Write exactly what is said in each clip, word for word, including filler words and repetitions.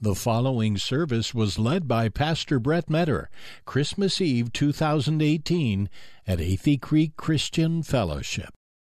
The following service was led by Pastor Brett Metter, Christmas Eve two thousand eighteen at Athey Creek Christian Fellowship.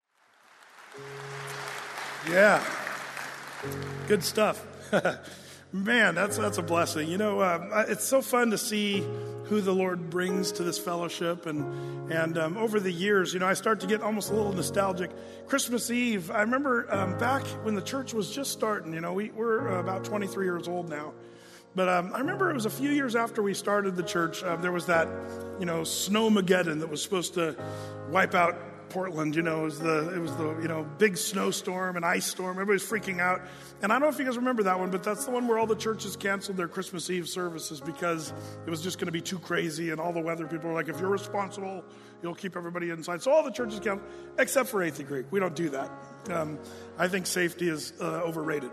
Yeah, good stuff. Man, that's that's a blessing. You know, uh, it's so fun to see who the Lord brings to this fellowship. And and um, over the years, you know, I start to get almost a little nostalgic. Christmas Eve, I remember um, back when the church was just starting, you know, we, we're about twenty-three years old now. But um, I remember it was a few years after we started the church, uh, there was that, you know, Snowmageddon that was supposed to wipe out Portland. You know, it was the, it was the, you know, big snowstorm and ice storm. Everybody's freaking out. And I don't know if you guys remember that one, but that's the one where all the churches canceled their Christmas Eve services because it was just going to be too crazy. And all the weather people were like, if you're responsible, you'll keep everybody inside. So all the churches canceled, except for Athey Creek. We don't do that. Um, I think safety is uh, overrated.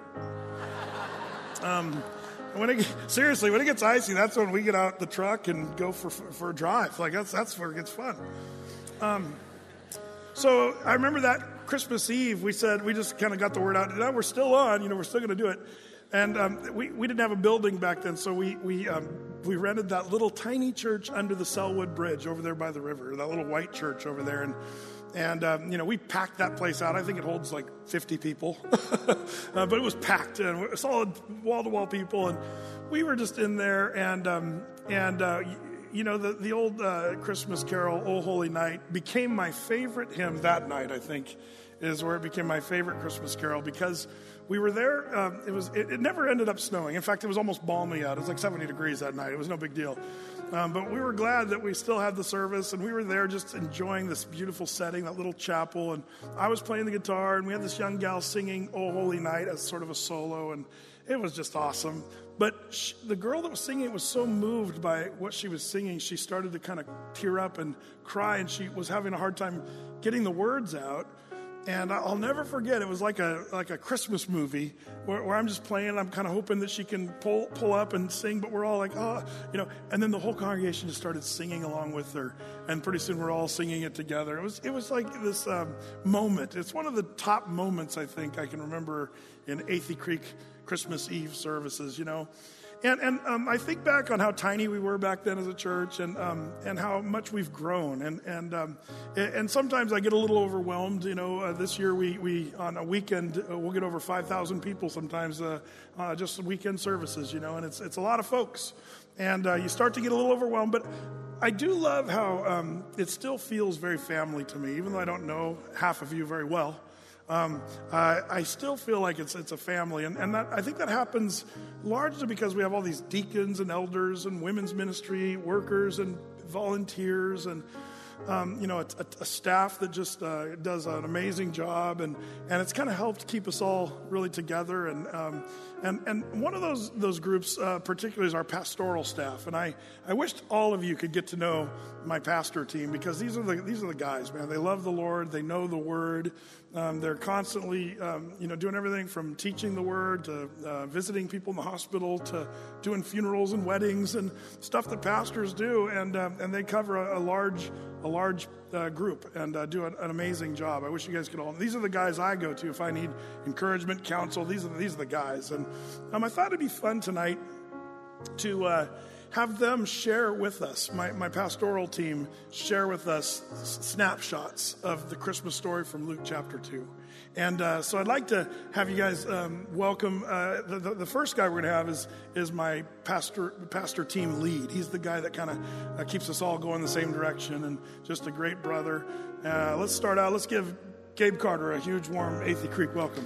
Um, when it, seriously, when it gets icy, that's when we get out the truck and go for, for, for a drive. Like that's, that's where it gets fun. Um, So I remember that Christmas Eve, we said, we just kind of got the word out. No, we're still on, you know, we're still going to do it. And um, we, we didn't have a building back then, so we we um, we rented that little tiny church under the Selwood Bridge over there by the river, that little white church over there. And, and um, you know, we packed that place out. I think it holds like fifty people. uh, but it was packed, and solid wall-to-wall people. And we were just in there, and, um, and uh you know, the, the old uh, Christmas carol, O Holy Night, became my favorite hymn that night, I think, is where it became my favorite Christmas carol because we were there. Um, it was it, it never ended up snowing. In fact, it was almost balmy out. It was like seventy degrees that night. It was no big deal. Um, but we were glad that we still had the service, and we were there just enjoying this beautiful setting, that little chapel. And I was playing the guitar, and we had this young gal singing O Holy Night as sort of a solo, and it was just awesome. But she, the girl that was singing it was so moved by what she was singing, she started to kind of tear up and cry, and she was having a hard time getting the words out. And I'll never forget, it was like a like a Christmas movie where, where I'm just playing, and I'm kind of hoping that she can pull pull up and sing, but we're all like, oh, you know. And then the whole congregation just started singing along with her, and pretty soon we're all singing it together. It was it was like this um, moment. It's one of the top moments I think I can remember in Athey Creek Christmas Eve services, you know. And and um, I think back on how tiny we were back then as a church, and um, and how much we've grown. And and um, and sometimes I get a little overwhelmed. You know, uh, this year we, we on a weekend uh, we'll get over five thousand people sometimes, uh, uh, just weekend services. You know, and it's it's a lot of folks, and uh, you start to get a little overwhelmed. But I do love how um, it still feels very family to me, even though I don't know half of you very well. Um, I, I still feel like it's it's a family, and, and that, I think that happens largely because we have all these deacons and elders and women's ministry workers and volunteers and um, you know a, a, a staff that just uh, does an amazing job, and, and it's kind of helped keep us all really together. And um, and and one of those those groups uh, particularly is our pastoral staff, and I, I wished all of you could get to know my pastor team, because these are the these are the guys, man. They love the Lord, they know the Word. Um, they're constantly, um, you know, doing everything from teaching the Word to uh, visiting people in the hospital to doing funerals and weddings and stuff that pastors do, and um, and they cover a, a large a large uh, group and uh, do an, an amazing job. I wish you guys could all. These are the guys I go to if I need encouragement, counsel. These are the, these are the guys, and um, I thought it'd be fun tonight to uh, have them share with us, my, my pastoral team, share with us snapshots of the Christmas story from Luke chapter two. And uh, so I'd like to have you guys um, welcome, uh, the, the, the first guy we're going to have is is my pastor pastor team lead. He's the guy that kind of uh, keeps us all going the same direction, and just a great brother. Uh, let's start out. Let's give Gabe Carter a huge, warm Athey Creek welcome.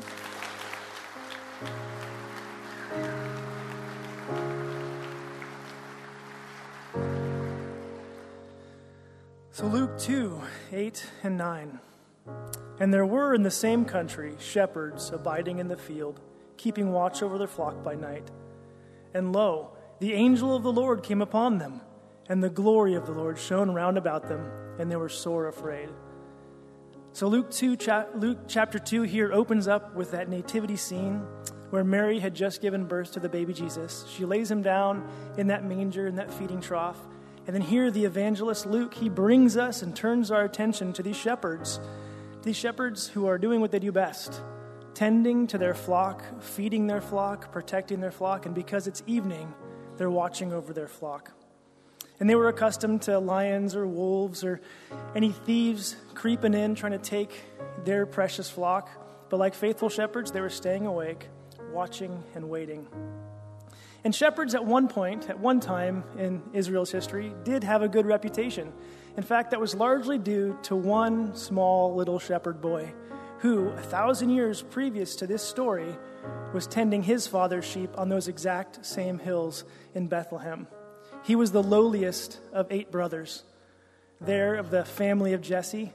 So Luke two, eight and nine. And there were in the same country shepherds abiding in the field, keeping watch over their flock by night. And lo, the angel of the Lord came upon them, and the glory of the Lord shone round about them, and they were sore afraid. So Luke two, cha- Luke chapter two here opens up with that nativity scene where Mary had just given birth to the baby Jesus. She lays him down in that manger, in that feeding trough. And then here the evangelist Luke, he brings us and turns our attention to these shepherds. These shepherds who are doing what they do best, tending to their flock, feeding their flock, protecting their flock, and because it's evening, they're watching over their flock. And they were accustomed to lions or wolves or any thieves creeping in, trying to take their precious flock. But like faithful shepherds, they were staying awake, watching and waiting. And shepherds at one point, at one time in Israel's history, did have a good reputation. In fact, that was largely due to one small little shepherd boy who, a thousand years previous to this story, was tending his father's sheep on those exact same hills in Bethlehem. He was the lowliest of eight brothers, there of the family of Jesse.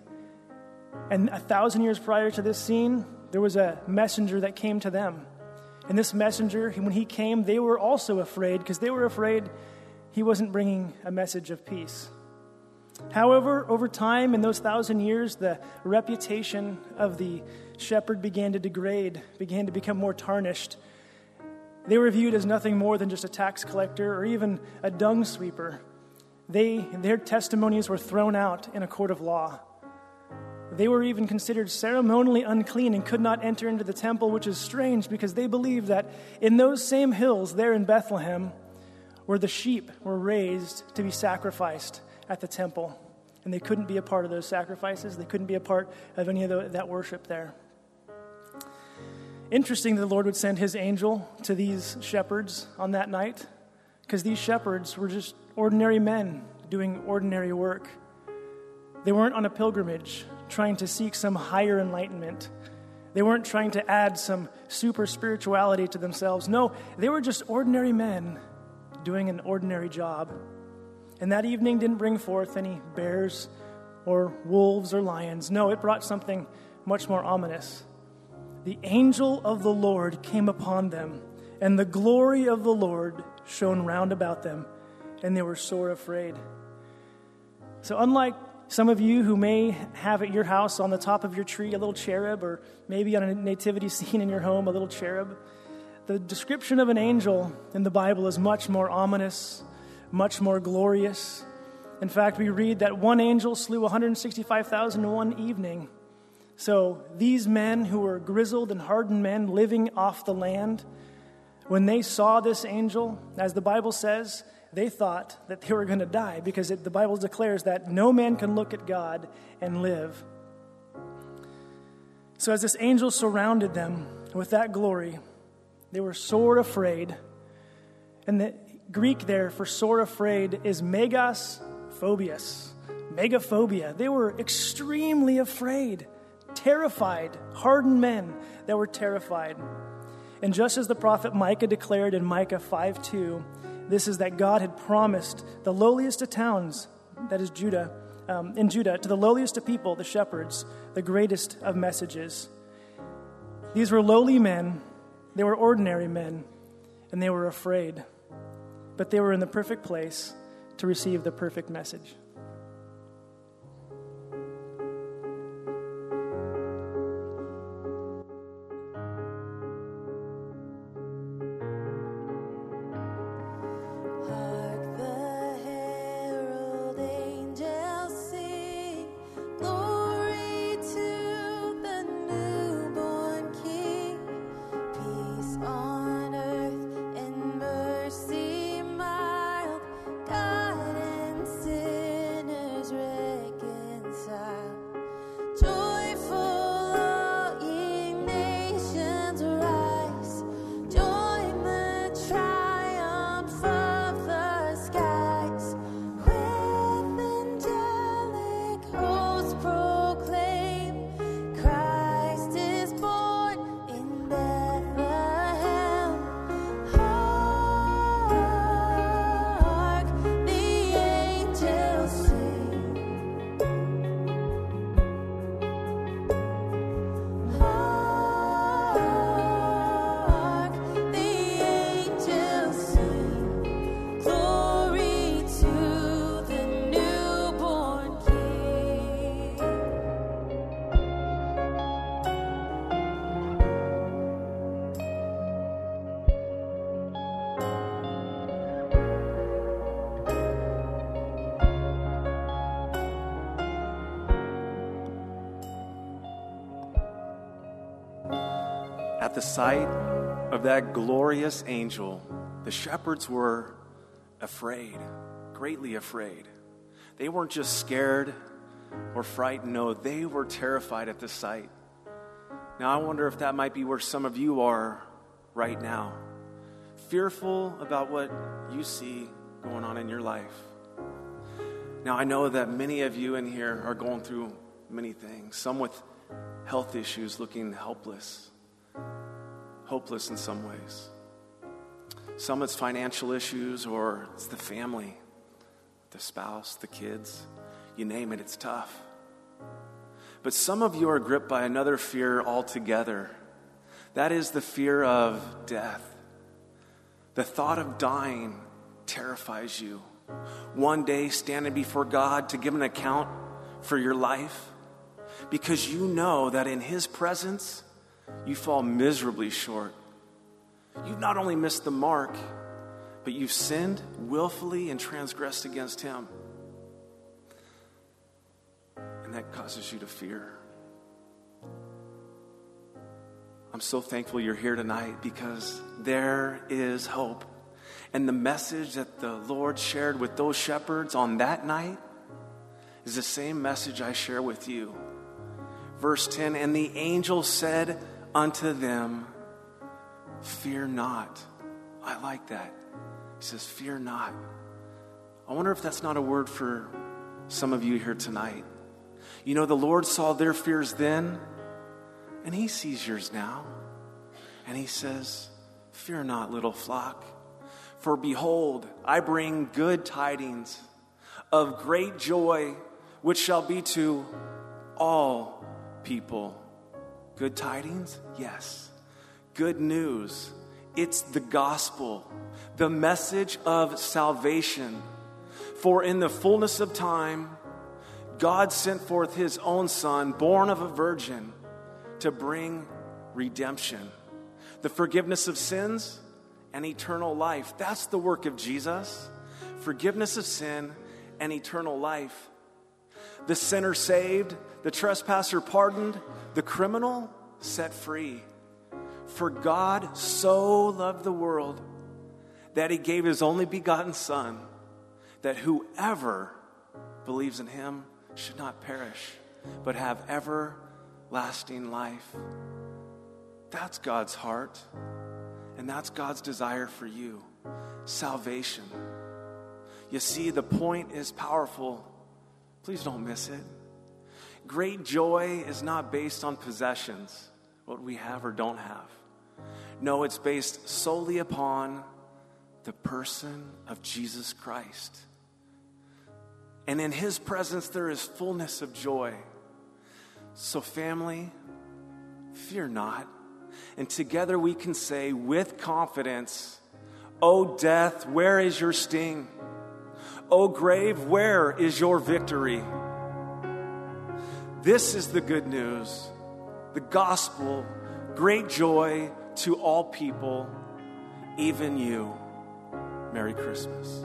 And a thousand years prior to this scene, there was a messenger that came to them. And this messenger, when he came, they were also afraid because they were afraid he wasn't bringing a message of peace. However, over time, in those thousand years, the reputation of the shepherd began to degrade, began to become more tarnished. They were viewed as nothing more than just a tax collector or even a dung sweeper. They, their testimonies were thrown out in a court of law. They were even considered ceremonially unclean and could not enter into the temple, which is strange because they believed that in those same hills there in Bethlehem, where the sheep were raised to be sacrificed at the temple. And they couldn't be a part of those sacrifices. They couldn't be a part of any of the, that worship there. Interesting that the Lord would send his angel to these shepherds on that night, because these shepherds were just ordinary men doing ordinary work. They weren't on a pilgrimage trying to seek some higher enlightenment. They weren't trying to add some super spirituality to themselves. No, they were just ordinary men doing an ordinary job. And that evening didn't bring forth any bears or wolves or lions. No, it brought something much more ominous. The angel of the Lord came upon them, and the glory of the Lord shone round about them, and they were sore afraid. So unlike some of you who may have at your house on the top of your tree a little cherub, or maybe on a nativity scene in your home a little cherub, the description of an angel in the Bible is much more ominous, much more glorious. In fact, we read that one angel slew one hundred sixty-five thousand in one evening. So these men who were grizzled and hardened men living off the land, when they saw this angel, as the Bible says, they thought that they were going to die because it, the Bible declares that no man can look at God and live. So as this angel surrounded them with that glory, they were sore afraid. And the Greek there for sore afraid is megas phobias, megaphobia. They were extremely afraid, terrified, hardened men that were terrified. And just as the prophet Micah declared in Micah five two, this is that God had promised the lowliest of towns, that is Judah, um, in Judah, to the lowliest of people, the shepherds, the greatest of messages. These were lowly men, they were ordinary men, and they were afraid. But they were in the perfect place to receive the perfect message. On earth and mercy mild, God and sin. At the sight of that glorious angel, the shepherds were afraid, greatly afraid. They weren't just scared or frightened. No, they were terrified at the sight. Now, I wonder if that might be where some of you are right now, fearful about what you see going on in your life. Now, I know that many of you in here are going through many things, some with health issues, looking helpless, hopeless in some ways. Some it's financial issues, or it's the family, the spouse, the kids, you name it, it's tough. But some of you are gripped by another fear altogether. That is the fear of death. The thought of dying terrifies you. One day standing before God to give an account for your life, because you know that in His presence you fall miserably short. You've not only missed the mark, but you've sinned willfully and transgressed against Him. And that causes you to fear. I'm so thankful you're here tonight, because there is hope. And the message that the Lord shared with those shepherds on that night is the same message I share with you. Verse ten, and the angel said unto them, fear not. I like that. He says, fear not. I wonder if that's not a word for some of you here tonight. You know, the Lord saw their fears then, and He sees yours now. And He says, fear not, little flock. For behold, I bring good tidings of great joy, which shall be to all people. Good tidings? Yes. Good news. It's the gospel, the message of salvation. For in the fullness of time, God sent forth His own Son, born of a virgin, to bring redemption, the forgiveness of sins, and eternal life. That's the work of Jesus. Forgiveness of sin and eternal life. The sinner saved, the trespasser pardoned, the criminal set free. For God so loved the world that He gave His only begotten Son, that whoever believes in Him should not perish, but have everlasting life. That's God's heart. And that's God's desire for you. Salvation. You see, the point is powerful. Please don't miss it. Great joy is not based on possessions, what we have or don't have. No, it's based solely upon the person of Jesus Christ. And in His presence there is fullness of joy. So family, fear not. And together we can say with confidence, O death, where is your sting? O grave, where is your victory? This is the good news, the gospel, great joy to all people, even you. Merry Christmas.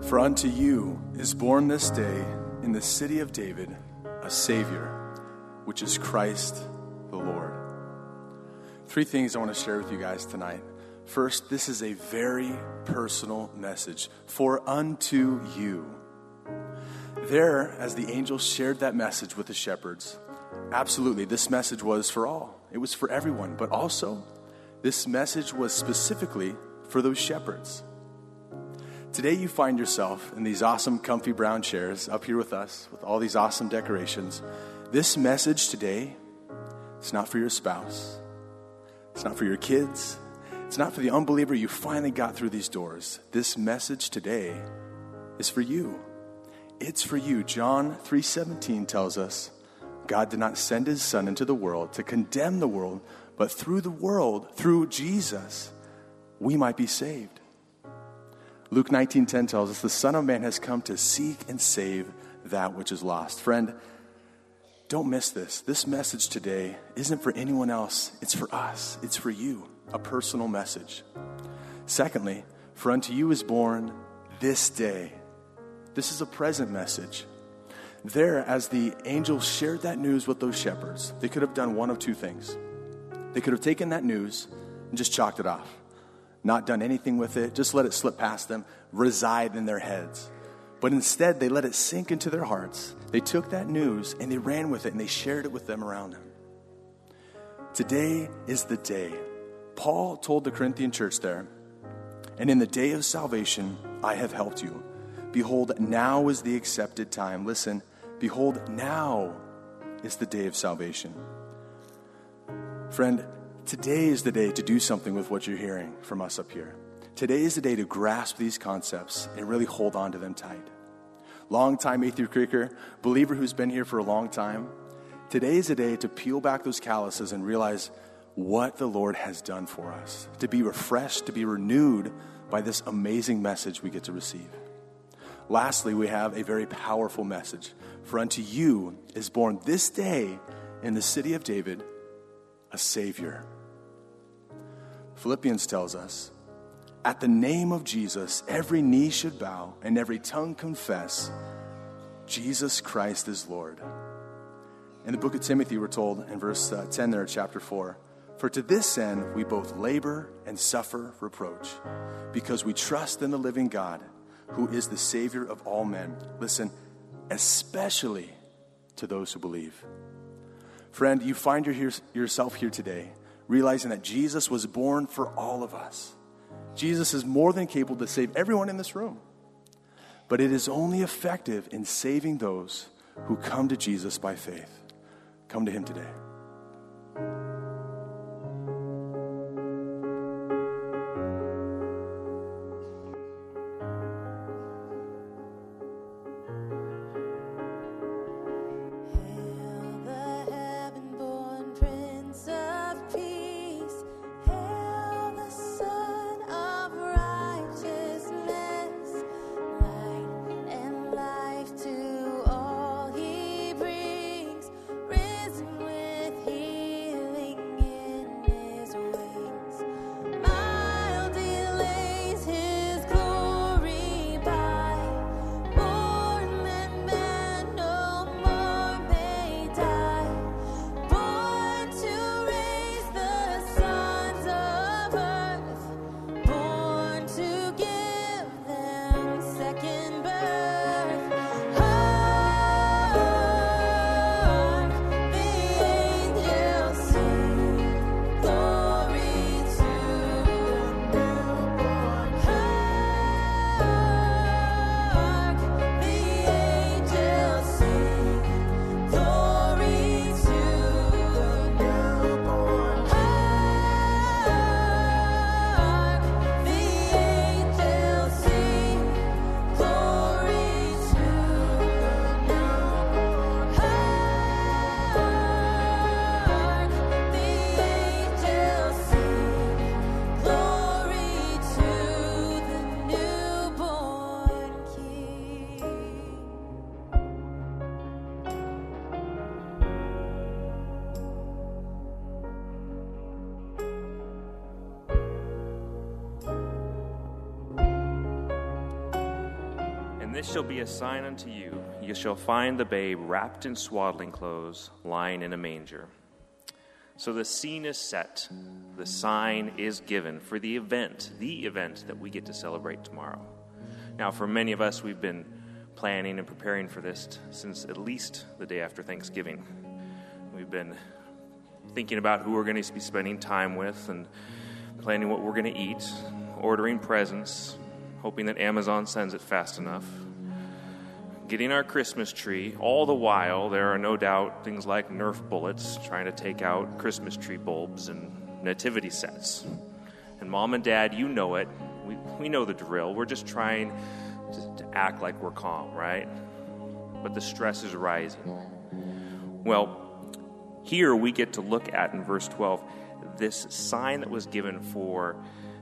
For unto you is born this day in the city of David a Savior, which is Christ the Lord. Three things I want to share with you guys tonight. First, this is a very personal message. For unto you. There, as the angels shared that message with the shepherds, absolutely, this message was for all. It was for everyone. But also, this message was specifically for those shepherds. Today you find yourself in these awesome comfy brown chairs up here with us with all these awesome decorations. This message today, it's not for your spouse. It's not for your kids. It's not for the unbeliever you finally got through these doors. This message today is for you. It's for you. John three seventeen tells us, God did not send his son into the world to condemn the world, but through the world, through Jesus, we might be saved. Luke nineteen ten tells us the Son of Man has come to seek and save that which is lost. Friend, don't miss this. This message today isn't for anyone else. It's for us. It's for you. A personal message. Secondly, for unto you is born this day. This is a present message. There, as the angels shared that news with those shepherds, they could have done one of two things. They could have taken that news and just chalked it off. Not done anything with it, just let it slip past them, reside in their heads. But instead, they let it sink into their hearts. They took that news and they ran with it and they shared it with them around them. Today is the day. Paul told the Corinthian church there, and in the day of salvation, I have helped you. Behold, now is the accepted time. Listen, behold, now is the day of salvation. Friend, today is the day to do something with what you're hearing from us up here. Today is the day to grasp these concepts and really hold on to them tight. Long-time Atheist Creeker, believer who's been here for a long time, today is the day to peel back those calluses and realize what the Lord has done for us, to be refreshed, to be renewed by this amazing message we get to receive. Lastly, we have a very powerful message. For unto you is born this day in the city of David a Savior. Philippians tells us, at the name of Jesus, every knee should bow and every tongue confess Jesus Christ is Lord. In the book of Timothy, we're told in verse uh, ten there, chapter four, for to this end we both labor and suffer reproach, because we trust in the living God, who is the Savior of all men. Listen, especially to those who believe. Friend, you find your here, yourself here today, realizing that Jesus was born for all of us. Jesus is more than capable to save everyone in this room. But it is only effective in saving those who come to Jesus by faith. Come to him today. To all he brings, risen with healing. this shall be a sign unto you. You shall find the babe wrapped in swaddling clothes, lying in a manger. So the scene is set. The sign is given for the event, the event that we get to celebrate tomorrow. Now, for many of us, we've been planning and preparing for this t- since at least the day after Thanksgiving. We've been thinking about who we're going to be spending time with and planning what we're going to eat, ordering presents, hoping that Amazon sends it fast enough, getting our Christmas tree. All the while, there are no doubt things like Nerf bullets trying to take out Christmas tree bulbs and nativity sets. And Mom and Dad, you know it. We, we know the drill. We're just trying to, to act like we're calm, right? But the stress is rising. Well, here we get to look at, in verse twelve, this sign that was given for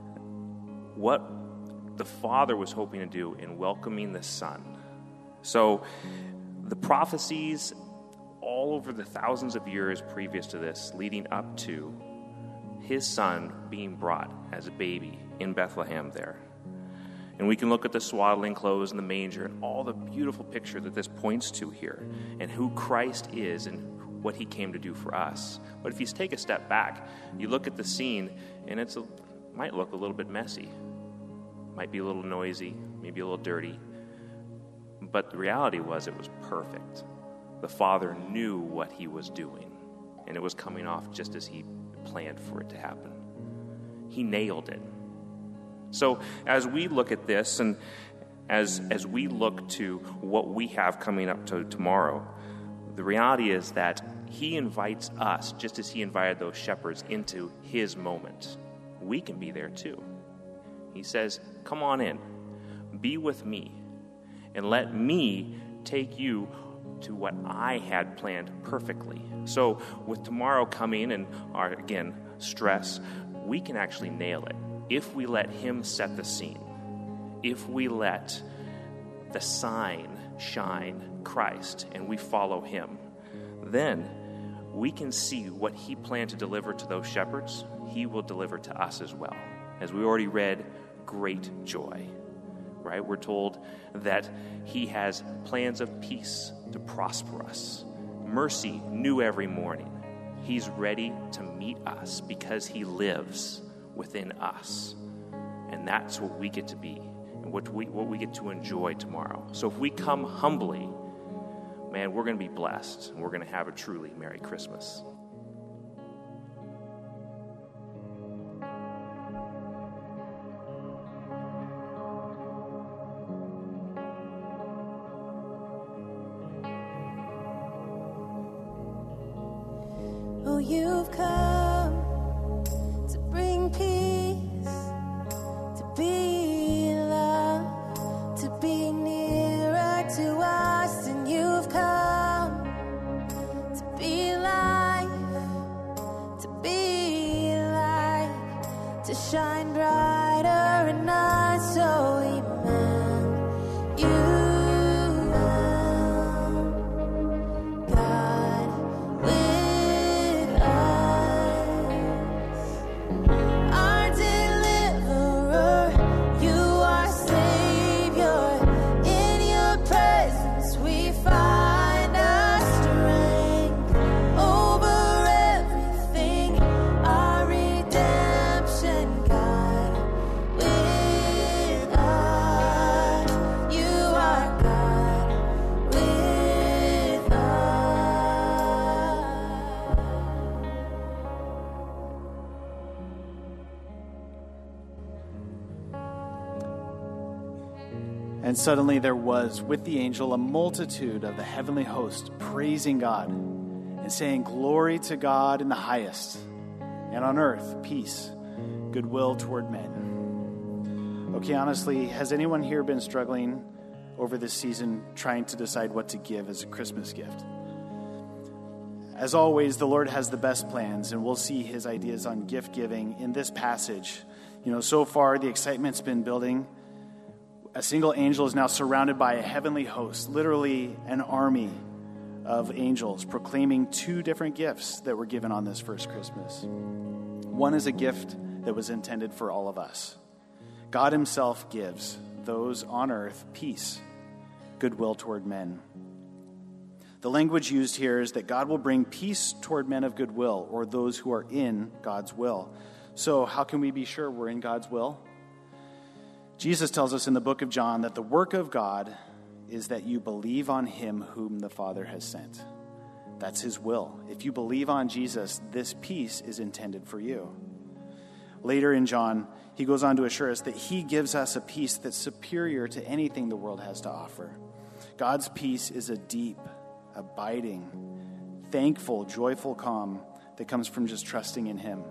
what the Father was hoping to do in welcoming the Son. So the prophecies all over the thousands of years previous to this, leading up to his Son being brought as a baby in Bethlehem there. And we can look at the swaddling clothes and the manger and all the beautiful picture that this points to here and who Christ is and what he came to do for us. But if you take a step back, you look at the scene and it's a, might look a little bit messy. Might be a little noisy, maybe a little dirty. But the reality was it was perfect. The Father knew what he was doing, and it was coming off just as he planned for it to happen. He nailed it. So as we look at this and as as we look to what we have coming up to tomorrow, the reality is that he invites us, just as he invited those shepherds, into his moment. We can be there too. He says, come on in, be with me, and let me take you to what I had planned perfectly. So with tomorrow coming and our, again, stress, we can actually nail it if we let him set the scene, if we let the sign shine Christ and we follow him. Then we can see what he planned to deliver to those shepherds, he will deliver to us as well. As we already read, great joy, right? We're told that he has plans of peace to prosper us. Mercy new every morning. He's ready to meet us because he lives within us. And that's what we get to be and what we, what we get to enjoy tomorrow. So if we come humbly, man, we're going to be blessed, and we're going to have a truly Merry Christmas. Oh, you've come to bring peace, to be love, to be nearer to us, and you've come to be life, to be light, to shine brighter in us. So Emmanuel, God with us, our deliverer, you are Savior. In your presence we find our strength over everything, our redemption. God with us, you are God with us. And suddenly there was with the angel a multitude of the heavenly host praising God and saying, "Glory to God in the highest, and on earth peace, goodwill toward men." Okay, honestly, has anyone here been struggling over this season trying to decide what to give as a Christmas gift? As always, the Lord has the best plans, and we'll see his ideas on gift giving in this passage. You know, so far the excitement's been building. A single angel is now surrounded by a heavenly host, literally an army of angels proclaiming two different gifts that were given on this first Christmas. One is a gift that was intended for all of us. God himself gives those on earth peace. goodwill toward men. The language used here is that God will bring peace toward men of goodwill, or those who are in God's will. So how can we be sure we're in God's will? Jesus tells us in the book of John that the work of God is that you believe on him whom the Father has sent. That's his will. If you believe on Jesus, this peace is intended for you. Later in John, he goes on to assure us that he gives us a peace that's superior to anything the world has to offer. God's peace is a deep, abiding, thankful, joyful calm that comes from just trusting in him.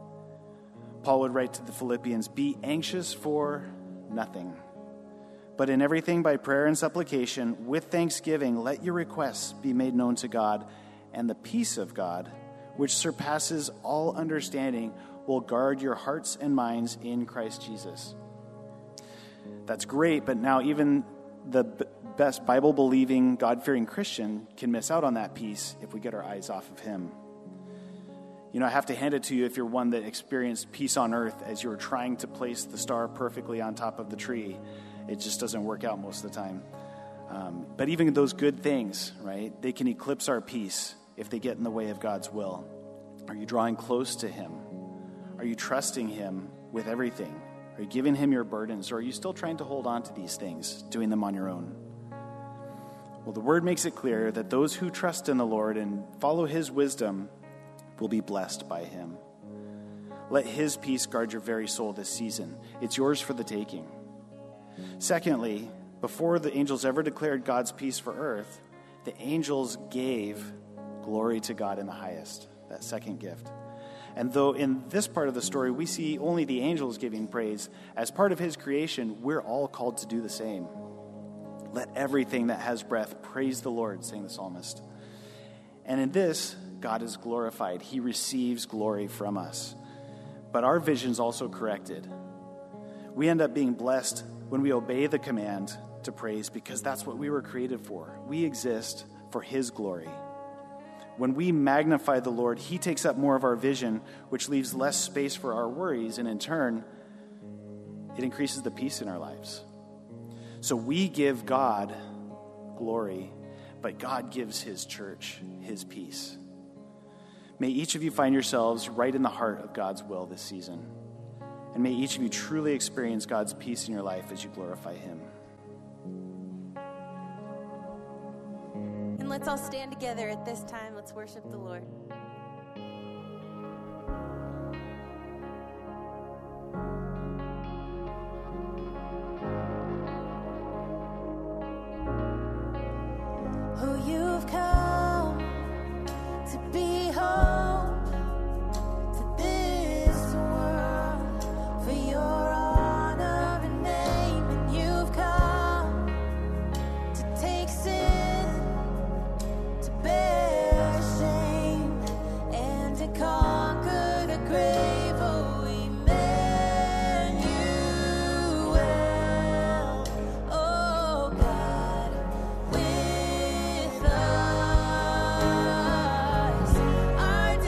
Paul would write to the Philippians, "Be anxious for nothing, but in everything by prayer and supplication, with thanksgiving, let your requests be made known to God, and the peace of God, which surpasses all understanding, will guard your hearts and minds in Christ Jesus." That's great, but now even the b- best Bible-believing, God-fearing Christian can miss out on that peace if we get our eyes off of him. You know, I have to hand it to you if you're one that experienced peace on earth as you were trying to place the star perfectly on top of the tree. It just doesn't work out most of the time. Um, but even those good things, right, they can eclipse our peace if they get in the way of God's will. Are you drawing close to him? Are you trusting him with everything? Are you giving him your burdens? Or are you still trying to hold on to these things, doing them on your own? Well, the word makes it clear that those who trust in the Lord and follow his wisdom will be blessed by him. Let his peace guard your very soul this season. It's yours for the taking. Secondly, before the angels ever declared God's peace for earth, the angels gave glory to God in the highest, that second gift. And though in this part of the story we see only the angels giving praise, as part of his creation, we're all called to do the same. Let everything that has breath praise the Lord, sang the psalmist. And in this, God is glorified. He receives glory from us. But our vision's also corrected. We end up being blessed when we obey the command to praise, because that's what we were created for. We exist for his glory. When we magnify the Lord, he takes up more of our vision, which leaves less space for our worries, and in turn, it increases the peace in our lives. So we give God glory, but God gives his church his peace. May each of you find yourselves right in the heart of God's will this season. And may each of you truly experience God's peace in your life as you glorify him. And let's all stand together at this time. Let's worship the Lord. Who you've come to be hope to this world, for your honor and name, and you've come to take sin, to bear shame, and to conquer the grave. Oh, Emmanuel, oh God, with us. Our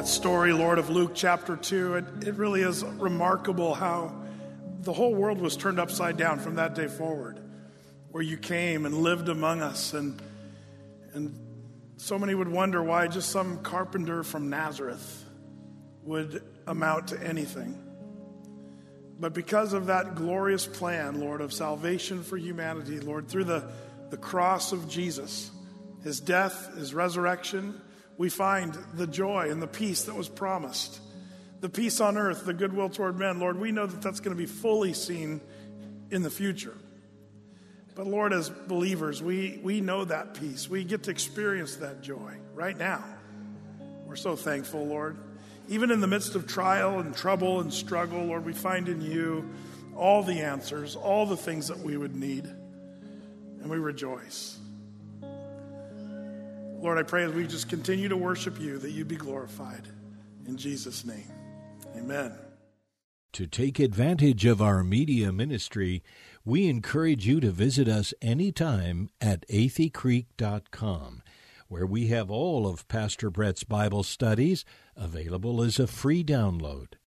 that story, Lord, of Luke chapter two, it, it really is remarkable how the whole world was turned upside down from that day forward, where you came and lived among us. And, and so many would wonder why just some carpenter from Nazareth would amount to anything. But because of that glorious plan, Lord, of salvation for humanity, Lord, through the, the cross of Jesus, his death, his resurrection, we find the joy and the peace that was promised. The peace on earth, the goodwill toward men. Lord, we know that that's going to be fully seen in the future. But Lord, as believers, we, we know that peace. We get to experience that joy right now. We're so thankful, Lord. Even in the midst of trial and trouble and struggle, Lord, we find in you all the answers, all the things that we would need. And we rejoice. Lord, I pray as we just continue to worship you, that you be glorified. In Jesus' name, amen. To take advantage of our media ministry, we encourage you to visit us anytime at athey creek dot com, where we have all of Pastor Brett's Bible studies available as a free download.